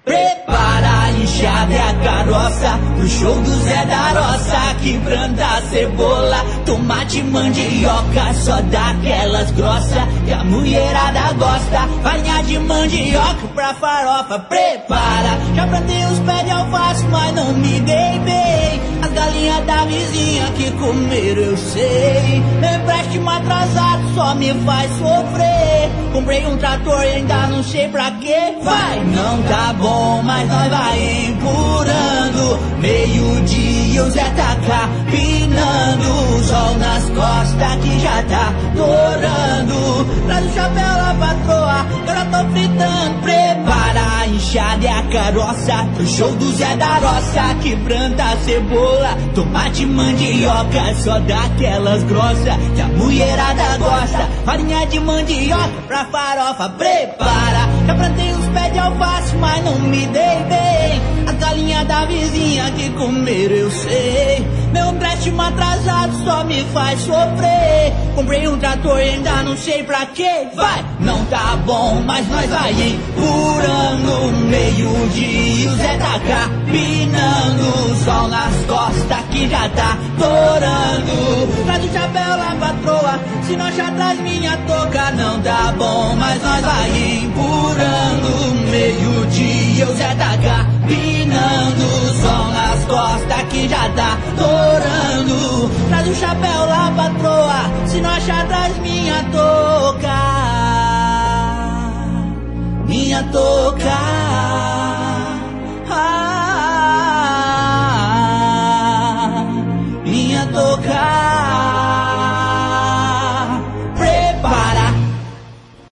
Prepara a enxada e a carroça pro show do Zé da Roça. Quebrando a cebola, tomate, mandioca, só daquelas grossa que a mulherada gosta. Farinha de mandioca pra farofa. Prepara, já plantei os pés de alface, mas não me dei bem. As galinhas da vizinha que comeram eu sei. Meu empréstimo atrasado só me faz sofrer. Comprei um trator e ainda não sei pra quê. Vai, não tá bom, mas nós vai empurrando. Meio-dia o Zé tá capinando. O sol nas costas que já tá torando. Traz o chapéu lá, patroa, que eu já tô fritando. Prepara a enxada e a carroça pro show do Zé da Roça. Quebrando a cebola, tomate, mandioca, só daquelas grossa que a mulherada gosta. Farinha de mandioca pra farofa. Prepara, já plantei os pés de alface, mas não me dei bem. As galinhas da vizinha que comeram eu sei. Meu empréstimo atrasado só me faz sofrer. Comprei um trator e ainda não sei pra quê. Vai, não tá bom, mas nós vai empurrando. Meio-dia o Zé tá capinando. O sol nas costas que já tá torando. Traz o chapéu lá, patroa, se não já traz minha touca. Não tá bom, mas nós vai empurrando. Meio-dia o Zé tá capinando. O sol nas costas que já tá torando. Traz o chapéu lá, patroa, se não achar traz minha touca. Minha touca.